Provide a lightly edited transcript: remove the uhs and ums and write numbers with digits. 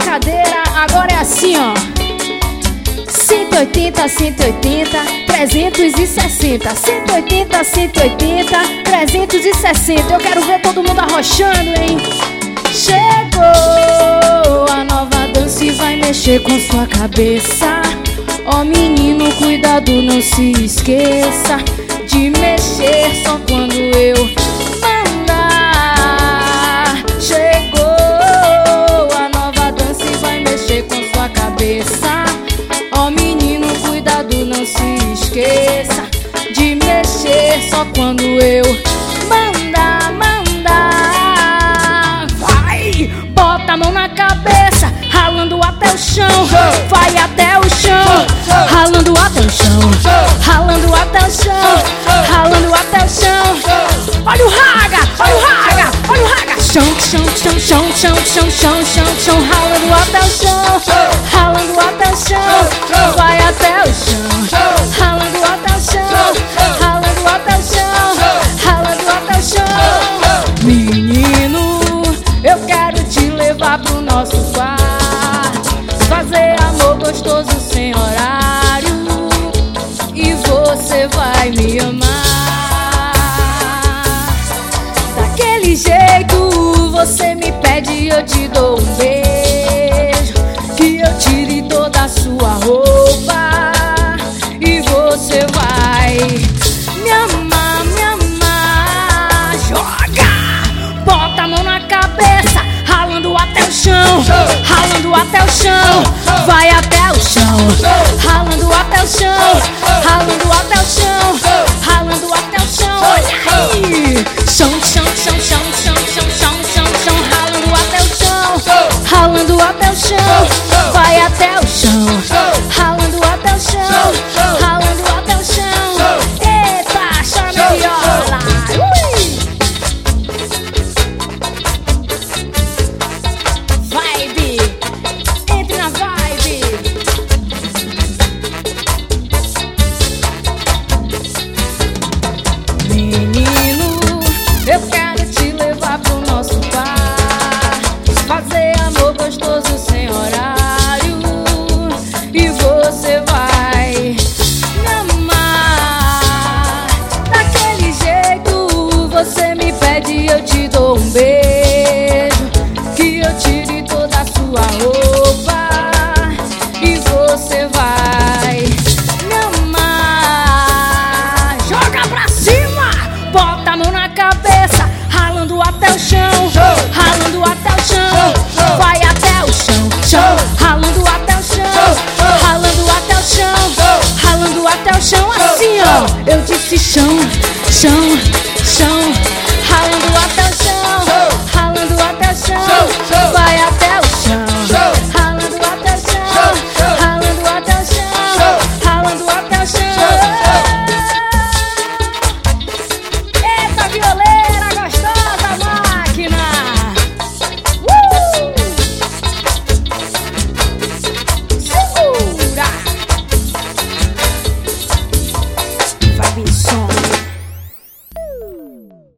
brincadeira, agora é assim, ó. 180, 180, 360. 180, 180, 360. Eu quero ver todo mundo arrochando, hein? Chegou a nova dança e vai mexer com sua cabeça. Ó menino, cuidado, não se esqueça de mexer só quando eu mandar. Chegou a nova dança e vai mexer com sua cabeça. Ó menino, cuidado, não se esqueça de mexer só quando eu mandar. Vai, bota a mão na cabeça, ralando até o chão. Vai até o chão, ralando até o chão, ralando até o chão, ralando até o chão. Olha o raga, olha o raga, olha o raga. Chão, chão, chão, chão, chão, chão, chão, chão, chão, ralando até o chão, ralando até o chão. Vai até o chão, ralando até o chão, ralando até o chão, ralando até o chão. Menino, eu quero te levar pro nosso quarto, fazer amor gostoso sem horário, e você vai me amar. Daquele jeito você me pede e eu te dou um beijo, que eu tire toda a sua roupa, e você vai me amar, me amar. Joga, bota a mão na cabeça, ralando até o chão, ralando até o chão. Vai até o chão, ralando até o chão, ralando até o chão, ralando até o chão. Olha aí, chão, chão, chão, chão, chão, chão, chão, chão, chão, ralando até o chão, ralando até o chão. Vai até o chão, ralando até o chão, ralando até o chão. Eita, chora minha viola. Vibe, entre na vibe. Menino, eu quero te levar pro nosso quarto, fazer amor gostoso sem horário, e você vai me amar. Daquele jeito você me pede e eu te dou um beijo, que eu tire toda a sua roupa, e você vai me amar. Joga pra cima, bota a mão na cabeça, ralando até o chão, ralando até o chão. Vai até o chão, chão, ralando até o chão, ralando até o chão, ralando até o chão. Assim, ó, eu disse chão, chão, chão, ralando